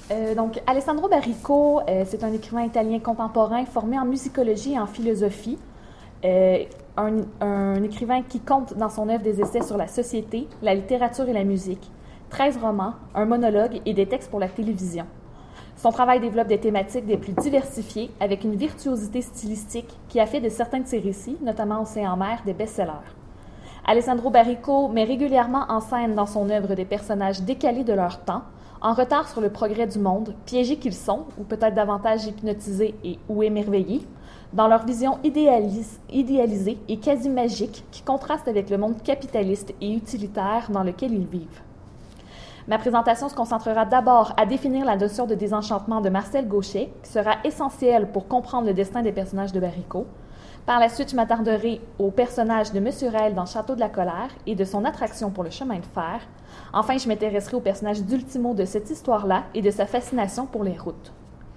Donc, Alessandro Baricco, c'est un écrivain italien contemporain formé en musicologie et en philosophie. Un écrivain qui compte dans son œuvre des essais sur la société, la littérature et la musique, 13 romans, un monologue et des textes pour la télévision. Son travail développe des thématiques des plus diversifiées avec une virtuosité stylistique qui a fait de certains de ses récits, notamment Océan en mer, des best-sellers. Alessandro Baricco met régulièrement en scène dans son œuvre des personnages décalés de leur temps, en retard sur le progrès du monde, piégés qu'ils sont, ou peut-être davantage hypnotisés ou émerveillés, dans leur vision idéalisée et quasi magique qui contraste avec le monde capitaliste et utilitaire dans lequel ils vivent. Ma présentation se concentrera d'abord à définir la notion de désenchantement de Marcel Gauchet, qui sera essentielle pour comprendre le destin des personnages de Baricco. Par la suite, je m'attarderai au personnage de Monsieur Raël dans Château de la Colère et de son attraction pour le chemin de fer. Enfin, je m'intéresserai au personnage d'Ultimo de cette histoire-là et de sa fascination pour les routes.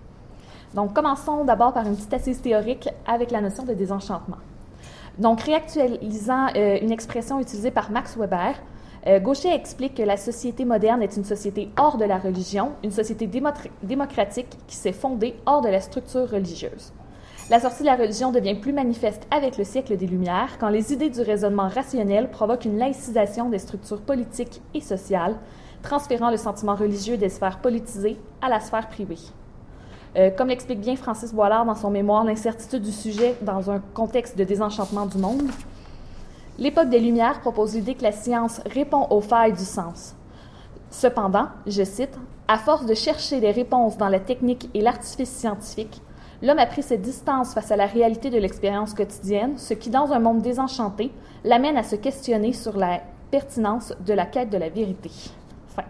Donc, commençons d'abord par une petite assise théorique avec la notion de désenchantement. Donc, réactualisant une expression utilisée par Max Weber, Gauchet explique que la société moderne est une société hors de la religion, une société démocratique qui s'est fondée hors de la structure religieuse. La sortie de la religion devient plus manifeste avec le siècle des Lumières, quand les idées du raisonnement rationnel provoquent une laïcisation des structures politiques et sociales, transférant le sentiment religieux des sphères politisées à la sphère privée. Comme l'explique bien Francis Boilard dans son mémoire « L'incertitude du sujet dans un contexte de désenchantement du monde », l'époque des Lumières propose l'idée que la science répond aux failles du sens. Cependant, je cite, « À force de chercher des réponses dans la technique et l'artifice scientifique, l'homme a pris ses distances face à la réalité de l'expérience quotidienne, ce qui, dans un monde désenchanté, l'amène à se questionner sur la pertinence de la quête de la vérité. » Fin.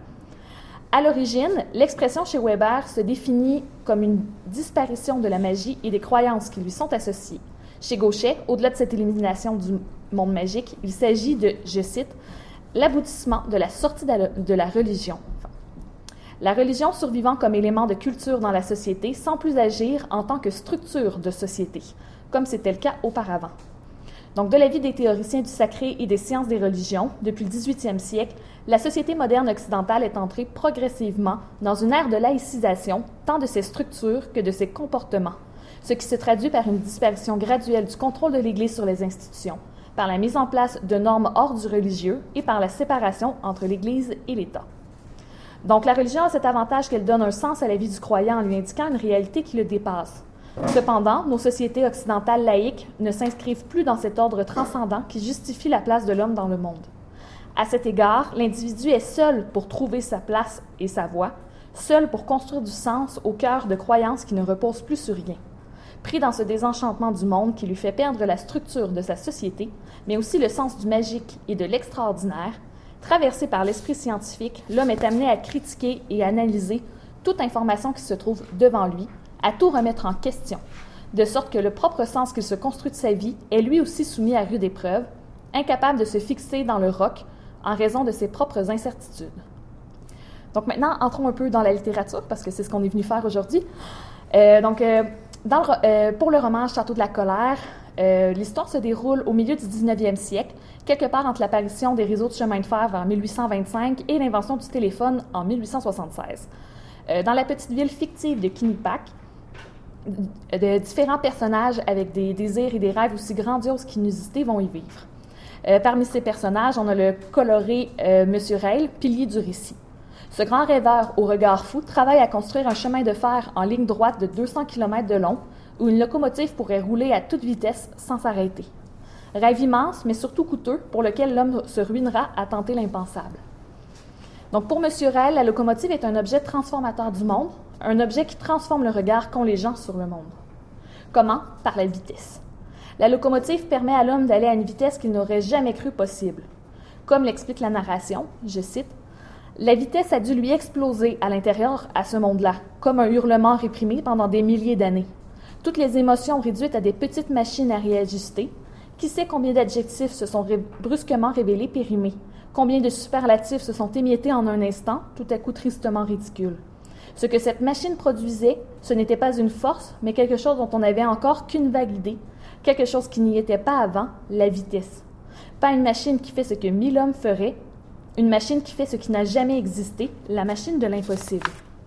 À l'origine, l'expression chez Weber se définit comme une disparition de la magie et des croyances qui lui sont associées. Chez Gauchet, au-delà de cette élimination du monde magique, il s'agit de, je cite, « l'aboutissement de la sortie de la religion ». La religion survivant comme élément de culture dans la société sans plus agir en tant que structure de société, comme c'était le cas auparavant. Donc, de l'avis des théoriciens du sacré et des sciences des religions, depuis le 18e siècle, la société moderne occidentale est entrée progressivement dans une ère de laïcisation, tant de ses structures que de ses comportements, ce qui se traduit par une disparition graduelle du contrôle de l'Église sur les institutions, par la mise en place de normes hors du religieux et par la séparation entre l'Église et l'État. Donc, la religion a cet avantage qu'elle donne un sens à la vie du croyant en lui indiquant une réalité qui le dépasse. Cependant, nos sociétés occidentales laïques ne s'inscrivent plus dans cet ordre transcendant qui justifie la place de l'homme dans le monde. À cet égard, l'individu est seul pour trouver sa place et sa voie, seul pour construire du sens au cœur de croyances qui ne reposent plus sur rien. Pris dans ce désenchantement du monde qui lui fait perdre la structure de sa société, mais aussi le sens du magique et de l'extraordinaire, traversé par l'esprit scientifique, l'homme est amené à critiquer et analyser toute information qui se trouve devant lui, à tout remettre en question, de sorte que le propre sens qu'il se construit de sa vie est lui aussi soumis à rude épreuve, incapable de se fixer dans le roc en raison de ses propres incertitudes. Donc maintenant, entrons un peu dans la littérature, parce que c'est ce qu'on est venu faire aujourd'hui. Pour le roman Château de la Colère, l'histoire se déroule au milieu du 19e siècle, quelque part entre l'apparition des réseaux de chemin de fer vers 1825 et l'invention du téléphone en 1876. Dans la petite ville fictive de Quinnipiac, de différents personnages avec des désirs et des rêves aussi grandioses qu'inusités vont y vivre. Parmi ces personnages, on a le coloré Monsieur Raël, pilier du récit. Ce grand rêveur au regard fou travaille à construire un chemin de fer en ligne droite de 200 km de long où une locomotive pourrait rouler à toute vitesse sans s'arrêter. Rêve immense, mais surtout coûteux, pour lequel l'homme se ruinera à tenter l'impensable. Donc pour Monsieur Raël, la locomotive est un objet transformateur du monde, un objet qui transforme le regard qu'ont les gens sur le monde. Comment? Par la vitesse. La locomotive permet à l'homme d'aller à une vitesse qu'il n'aurait jamais cru possible. Comme l'explique la narration, je cite, « La vitesse a dû lui exploser à l'intérieur à ce monde-là, comme un hurlement réprimé pendant des milliers d'années. Toutes les émotions réduites à des petites machines à réajuster. Qui sait combien d'adjectifs se sont brusquement révélés périmés? Combien de superlatifs se sont émiettés en un instant, tout à coup tristement ridicules? Ce que cette machine produisait, ce n'était pas une force, mais quelque chose dont on n'avait encore qu'une vague idée, quelque chose qui n'y était pas avant, la vitesse. Pas une machine qui fait ce que 1000 hommes feraient, une machine qui fait ce qui n'a jamais existé, la machine de l'impossible.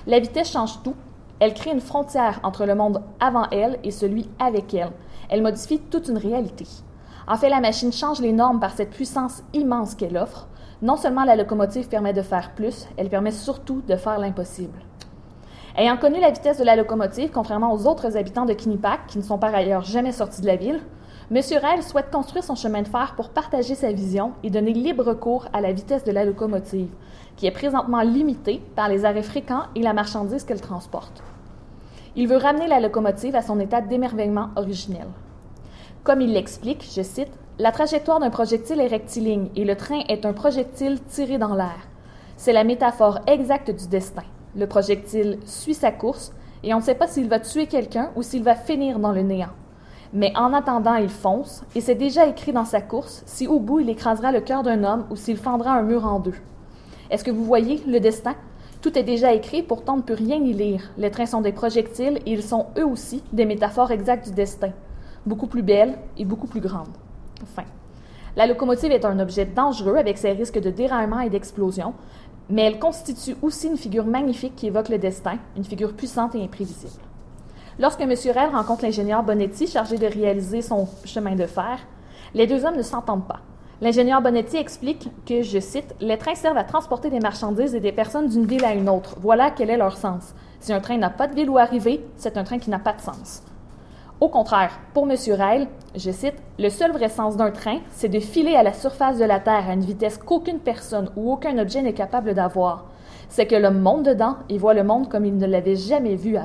La vitesse change tout. Elle crée une frontière entre le monde avant elle et celui avec elle. Elle modifie toute une réalité. En fait, la machine change les normes par cette puissance immense qu'elle offre. Non seulement la locomotive permet de faire plus, elle permet surtout de faire l'impossible. Ayant connu la vitesse de la locomotive, contrairement aux autres habitants de Quinnipiac, qui ne sont par ailleurs jamais sortis de la ville, M. Rell souhaite construire son chemin de fer pour partager sa vision et donner libre cours à la vitesse de la locomotive, qui est présentement limitée par les arrêts fréquents et la marchandise qu'elle transporte. Il veut ramener la locomotive à son état d'émerveillement originel. Comme il l'explique, je cite, « La trajectoire d'un projectile est rectiligne et le train est un projectile tiré dans l'air. C'est la métaphore exacte du destin. Le projectile suit sa course et on ne sait pas s'il va tuer quelqu'un ou s'il va finir dans le néant. Mais en attendant, il fonce et c'est déjà écrit dans sa course si au bout il écrasera le cœur d'un homme ou s'il fendra un mur en deux. Est-ce que vous voyez le destin? Tout est déjà écrit, pourtant on ne peut rien y lire. Les trains sont des projectiles et ils sont eux aussi des métaphores exactes du destin, beaucoup plus belles et beaucoup plus grandes. » Enfin, la locomotive est un objet dangereux avec ses risques de déraillement et d'explosion, mais elle constitue aussi une figure magnifique qui évoque le destin, une figure puissante et imprévisible. Lorsque M. Rell rencontre l'ingénieur Bonetti chargé de réaliser son chemin de fer, les deux hommes ne s'entendent pas. L'ingénieur Bonetti explique que, je cite, « Les trains servent à transporter des marchandises et des personnes d'une ville à une autre. Voilà quel est leur sens. Si un train n'a pas de ville où arriver, c'est un train qui n'a pas de sens. » Au contraire, pour M. Rell, je cite, « Le seul vrai sens d'un train, c'est de filer à la surface de la Terre à une vitesse qu'aucune personne ou aucun objet n'est capable d'avoir. C'est que l'homme monte dedans et voit le monde comme il ne l'avait jamais vu avant. »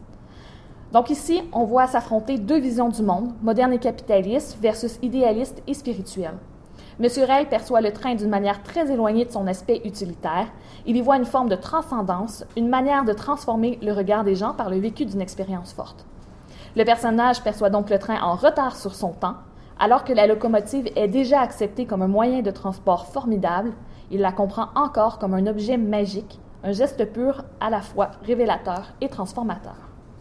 Donc ici, on voit s'affronter deux visions du monde, moderne et capitaliste versus idéaliste et spirituel. M. Rell perçoit le train d'une manière très éloignée de son aspect utilitaire. Il y voit une forme de transcendance, une manière de transformer le regard des gens par le vécu d'une expérience forte. Le personnage perçoit donc le train en retard sur son temps, alors que la locomotive est déjà acceptée comme un moyen de transport formidable. Il la comprend encore comme un objet magique, un geste pur à la fois révélateur et transformateur.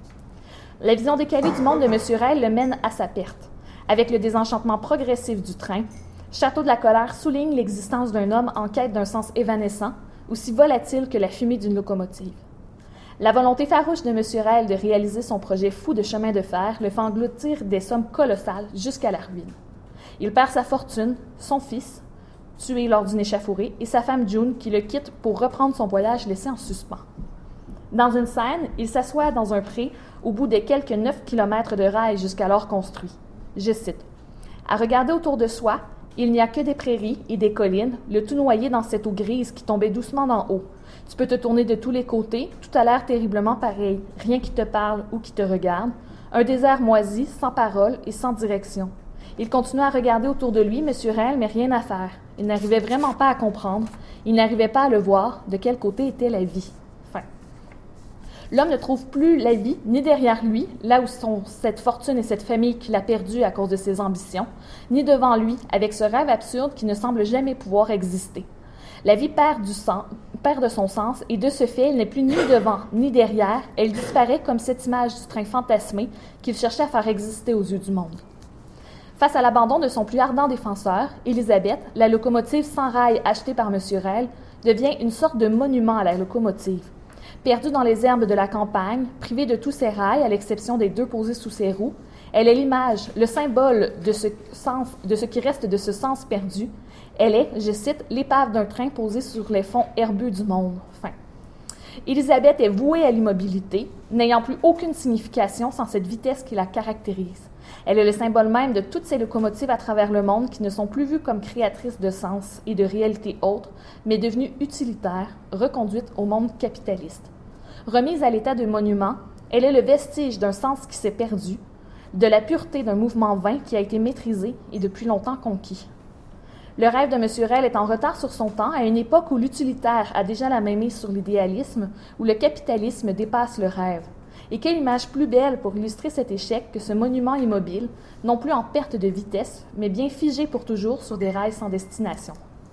La vision décalée du monde de M. Rell le mène à sa perte. Avec le désenchantement progressif du train, Château de la Colère souligne l'existence d'un homme en quête d'un sens évanescent, aussi volatile que la fumée d'une locomotive. La volonté farouche de M. Rell de réaliser son projet fou de chemin de fer le fait engloutir des sommes colossales jusqu'à la ruine. Il perd sa fortune, son fils, tué lors d'une échauffourée, et sa femme June qui le quitte pour reprendre son voyage laissé en suspens. Dans une scène, il s'assoit dans un pré au bout des quelques 9 kilomètres de rails jusqu'alors construits. Je cite, « À regarder autour de soi, il n'y a que des prairies et des collines, le tout noyé dans cette eau grise qui tombait doucement d'en haut. Tu peux te tourner de tous les côtés, tout a l'air terriblement pareil, rien qui te parle ou qui te regarde. Un désert moisi, sans parole et sans direction. » Il continuait à regarder autour de lui, M. Rell, mais rien à faire. Il n'arrivait vraiment pas à comprendre. Il n'arrivait pas à le voir. De quel côté était la vie? Fin. L'homme ne trouve plus la vie, ni derrière lui, là où sont cette fortune et cette famille qu'il a perdue à cause de ses ambitions, ni devant lui, avec ce rêve absurde qui ne semble jamais pouvoir exister. La vie perd de son sens, et de ce fait, elle n'est plus ni devant ni derrière, elle disparaît comme cette image du train fantasmé qu'il cherchait à faire exister aux yeux du monde. Face à l'abandon de son plus ardent défenseur, Élisabeth, la locomotive sans rail achetée par M. Rell, devient une sorte de monument à la locomotive. Perdue dans les herbes de la campagne, privée de tous ses rails, à l'exception des 2 posés sous ses roues, elle est l'image, le symbole de ce qui reste de ce sens perdu. Elle est, je cite, « l'épave d'un train posé sur les fonds herbeux du monde. » Fin. Élisabeth est vouée à l'immobilité, n'ayant plus aucune signification sans cette vitesse qui la caractérise. Elle est le symbole même de toutes ces locomotives à travers le monde qui ne sont plus vues comme créatrices de sens et de réalités autres, mais devenues utilitaires, reconduites au monde capitaliste. Remise à l'état de monument, elle est le vestige d'un sens qui s'est perdu, de la pureté d'un mouvement vain qui a été maîtrisé et depuis longtemps conquis. Le rêve de M. Rell est en retard sur son temps à une époque où l'utilitaire a déjà la main mise sur l'idéalisme, où le capitalisme dépasse le rêve. Et quelle image plus belle pour illustrer cet échec que ce monument immobile, non plus en perte de vitesse, mais bien figé pour toujours sur des rails sans destination.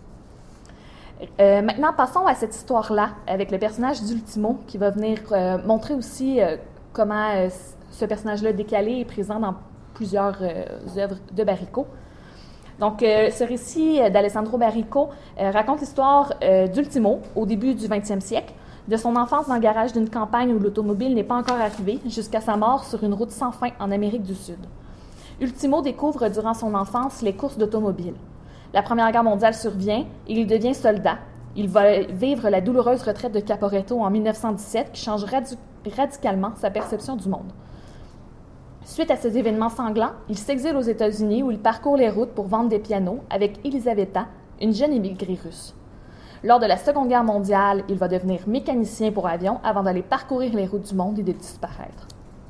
Maintenant, passons à cette histoire-là, avec le personnage d'Ultimo, qui va venir montrer aussi comment ce personnage-là décalé est présent dans plusieurs œuvres de Baricco. Donc, ce récit d'Alessandro Baricco raconte l'histoire d'Ultimo au début du 20e siècle, de son enfance dans le garage d'une campagne où l'automobile n'est pas encore arrivée, jusqu'à sa mort sur une route sans fin en Amérique du Sud. Ultimo découvre durant son enfance les courses d'automobile. La Première Guerre mondiale survient et il devient soldat. Il va vivre la douloureuse retraite de Caporetto en 1917 qui change radicalement sa perception du monde. Suite à ces événements sanglants, il s'exile aux États-Unis où il parcourt les routes pour vendre des pianos avec Elisaveta, une jeune émigrée russe. Lors de la Seconde Guerre mondiale, il va devenir mécanicien pour avion avant d'aller parcourir les routes du monde et de disparaître.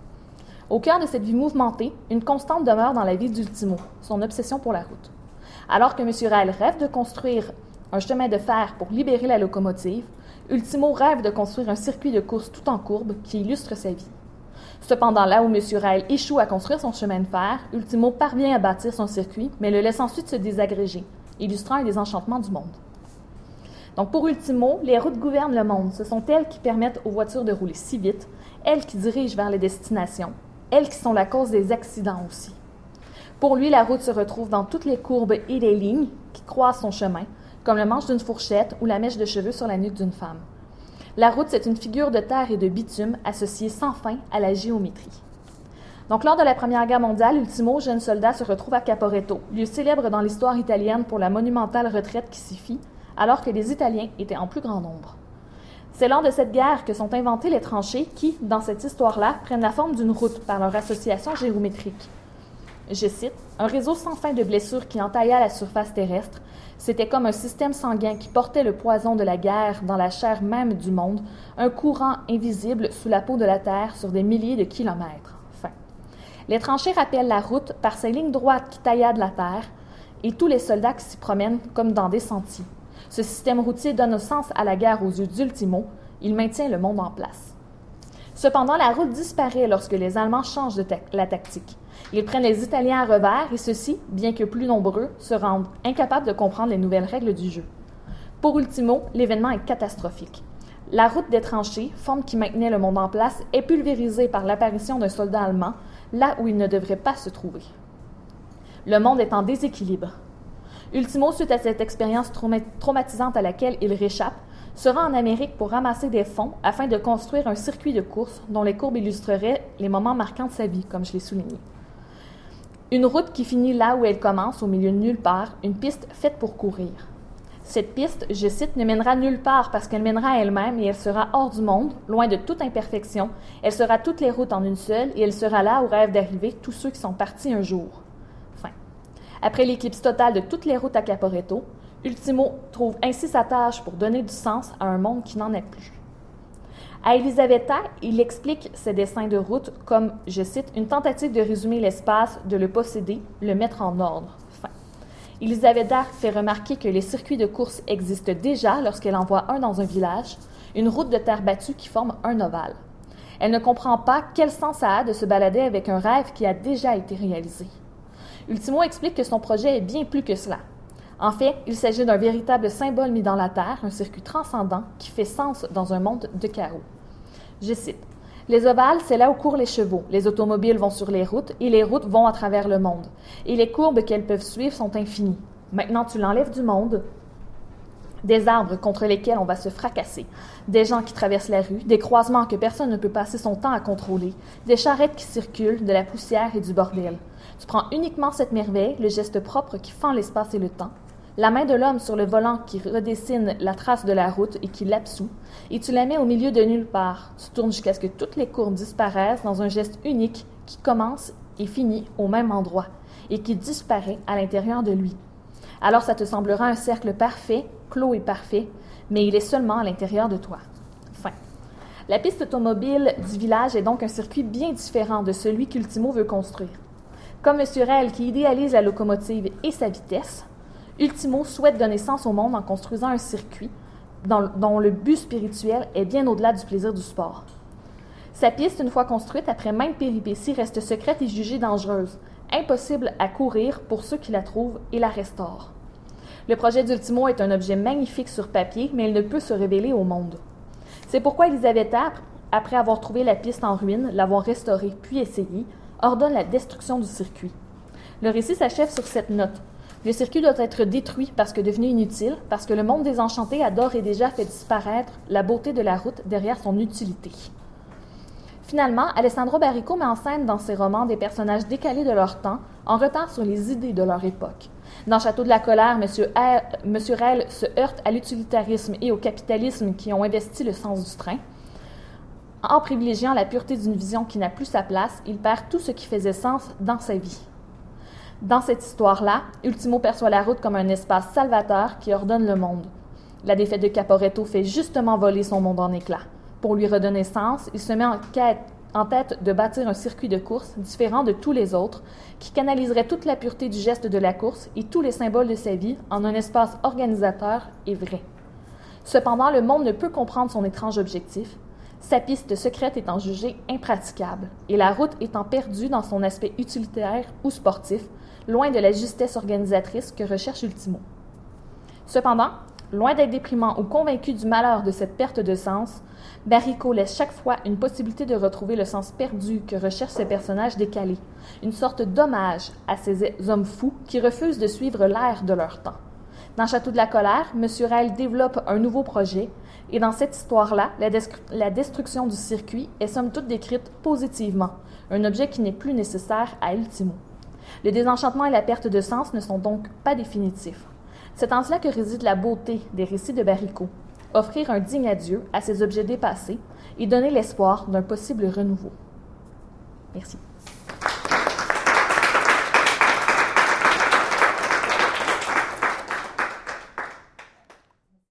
Au cœur de cette vie mouvementée, une constante demeure dans la vie d'Ultimo, son obsession pour la route. Alors que M. Raël rêve de construire un chemin de fer pour libérer la locomotive, Ultimo rêve de construire un circuit de course tout en courbe qui illustre sa vie. Cependant, là où M. Raël échoue à construire son chemin de fer, Ultimo parvient à bâtir son circuit, mais le laisse ensuite se désagréger, illustrant un désenchantement du monde. Donc pour Ultimo, les routes gouvernent le monde. Ce sont elles qui permettent aux voitures de rouler si vite, elles qui dirigent vers les destinations, elles qui sont la cause des accidents aussi. Pour lui, la route se retrouve dans toutes les courbes et les lignes qui croisent son chemin, comme le manche d'une fourchette ou la mèche de cheveux sur la nuque d'une femme. La route, c'est une figure de terre et de bitume associée sans fin à la géométrie. Donc, lors de la Première Guerre mondiale, Ultimo, jeune soldat, se retrouve à Caporetto, lieu célèbre dans l'histoire italienne pour la monumentale retraite qui s'y fit, alors que les Italiens étaient en plus grand nombre. C'est lors de cette guerre que sont inventées les tranchées qui, dans cette histoire-là, prennent la forme d'une route par leur association géométrique. Je cite, « Un réseau sans fin de blessures qui entailla la surface terrestre, c'était comme un système sanguin qui portait le poison de la guerre dans la chair même du monde, un courant invisible sous la peau de la terre sur des milliers de kilomètres. » Fin. Les tranchées rappellent la route par ces lignes droites qui tailladent la terre et tous les soldats qui s'y promènent comme dans des sentiers. Ce système routier donne sens à la guerre aux yeux d'Ultimo. Il maintient le monde en place. Cependant, la route disparaît lorsque les Allemands changent la tactique. Ils prennent les Italiens à revers et ceux-ci, bien que plus nombreux, se rendent incapables de comprendre les nouvelles règles du jeu. Pour Ultimo, l'événement est catastrophique. La route des tranchées, forme qui maintenait le monde en place, est pulvérisée par l'apparition d'un soldat allemand, là où il ne devrait pas se trouver. Le monde est en déséquilibre. Ultimo, suite à cette expérience traumatisante à laquelle il réchappe, se rend en Amérique pour ramasser des fonds afin de construire un circuit de course dont les courbes illustreraient les moments marquants de sa vie, comme je l'ai souligné. Une route qui finit là où elle commence, au milieu de nulle part, une piste faite pour courir. Cette piste, je cite, ne mènera nulle part parce qu'elle mènera à elle-même et elle sera hors du monde, loin de toute imperfection. Elle sera toutes les routes en une seule et elle sera là où rêvent d'arriver tous ceux qui sont partis un jour. Fin. Après l'éclipse totale de toutes les routes à Caporetto, Ultimo trouve ainsi sa tâche pour donner du sens à un monde qui n'en est plus. À Elisaveta, il explique ses dessins de route comme, je cite, une tentative de résumer l'espace, de le posséder, le mettre en ordre. Fin. Elisaveta fait remarquer que les circuits de course existent déjà lorsqu'elle en voit un dans un village, une route de terre battue qui forme un ovale. Elle ne comprend pas quel sens ça a de se balader avec un rêve qui a déjà été réalisé. Ultimo explique que son projet est bien plus que cela. En fait, il s'agit d'un véritable symbole mis dans la terre, un circuit transcendant qui fait sens dans un monde de chaos. Je cite, « Les ovales, c'est là où courent les chevaux. Les automobiles vont sur les routes et les routes vont à travers le monde. Et les courbes qu'elles peuvent suivre sont infinies. Maintenant, tu l'enlèves du monde. Des arbres contre lesquels on va se fracasser, des gens qui traversent la rue, des croisements que personne ne peut passer son temps à contrôler, des charrettes qui circulent, de la poussière et du bordel. Tu prends uniquement cette merveille, le geste propre qui fend l'espace et le temps, la main de l'homme sur le volant qui redessine la trace de la route et qui l'absout, et tu la mets au milieu de nulle part. Tu tournes jusqu'à ce que toutes les courbes disparaissent dans un geste unique qui commence et finit au même endroit et qui disparaît à l'intérieur de lui. Alors ça te semblera un cercle parfait, clos et parfait, mais il est seulement à l'intérieur de toi. Fin. La piste automobile du village est donc un circuit bien différent de celui qu'Ultimo veut construire. Comme M. Raël qui idéalise la locomotive et sa vitesse, Ultimo souhaite donner sens au monde en construisant un circuit dont le but spirituel est bien au-delà du plaisir du sport. Sa piste, une fois construite, après maintes péripéties, reste secrète et jugée dangereuse, impossible à courir pour ceux qui la trouvent et la restaurent. Le projet d'Ultimo est un objet magnifique sur papier, mais il ne peut se révéler au monde. C'est pourquoi Elisaveta, après avoir trouvé la piste en ruine, l'avoir restaurée puis essayée, ordonne la destruction du circuit. Le récit s'achève sur cette note. Le circuit doit être détruit parce que devenu inutile, parce que le monde désenchanté a d'ores et déjà fait disparaître la beauté de la route derrière son utilité. Finalement, Alessandro Baricco met en scène dans ses romans des personnages décalés de leur temps, en retard sur les idées de leur époque. Dans Château de la colère, Monsieur Rel se heurte à l'utilitarisme et au capitalisme qui ont investi le sens du train. En privilégiant la pureté d'une vision qui n'a plus sa place, il perd tout ce qui faisait sens dans sa vie. Dans cette histoire-là, Ultimo perçoit la route comme un espace salvateur qui ordonne le monde. La défaite de Caporetto fait justement voler son monde en éclats. Pour lui redonner sens, il se met en tête de bâtir un circuit de course différent de tous les autres, qui canaliserait toute la pureté du geste de la course et tous les symboles de sa vie en un espace organisateur et vrai. Cependant, le monde ne peut comprendre son étrange objectif, sa piste secrète étant jugée impraticable, et la route étant perdue dans son aspect utilitaire ou sportif, loin de la justesse organisatrice que recherche Ultimo. Cependant, loin d'être déprimant ou convaincu du malheur de cette perte de sens, Baricco laisse chaque fois une possibilité de retrouver le sens perdu que recherchent ces personnages décalés, une sorte d'hommage à ces hommes fous qui refusent de suivre l'air de leur temps. Dans Château de la colère, M. Rel développe un nouveau projet, et dans cette histoire-là, la destruction du circuit est somme toute décrite positivement, un objet qui n'est plus nécessaire à Ultimo. Le désenchantement et la perte de sens ne sont donc pas définitifs. C'est en cela que réside la beauté des récits de Baricco, offrir un digne adieu à ces objets dépassés et donner l'espoir d'un possible renouveau. Merci.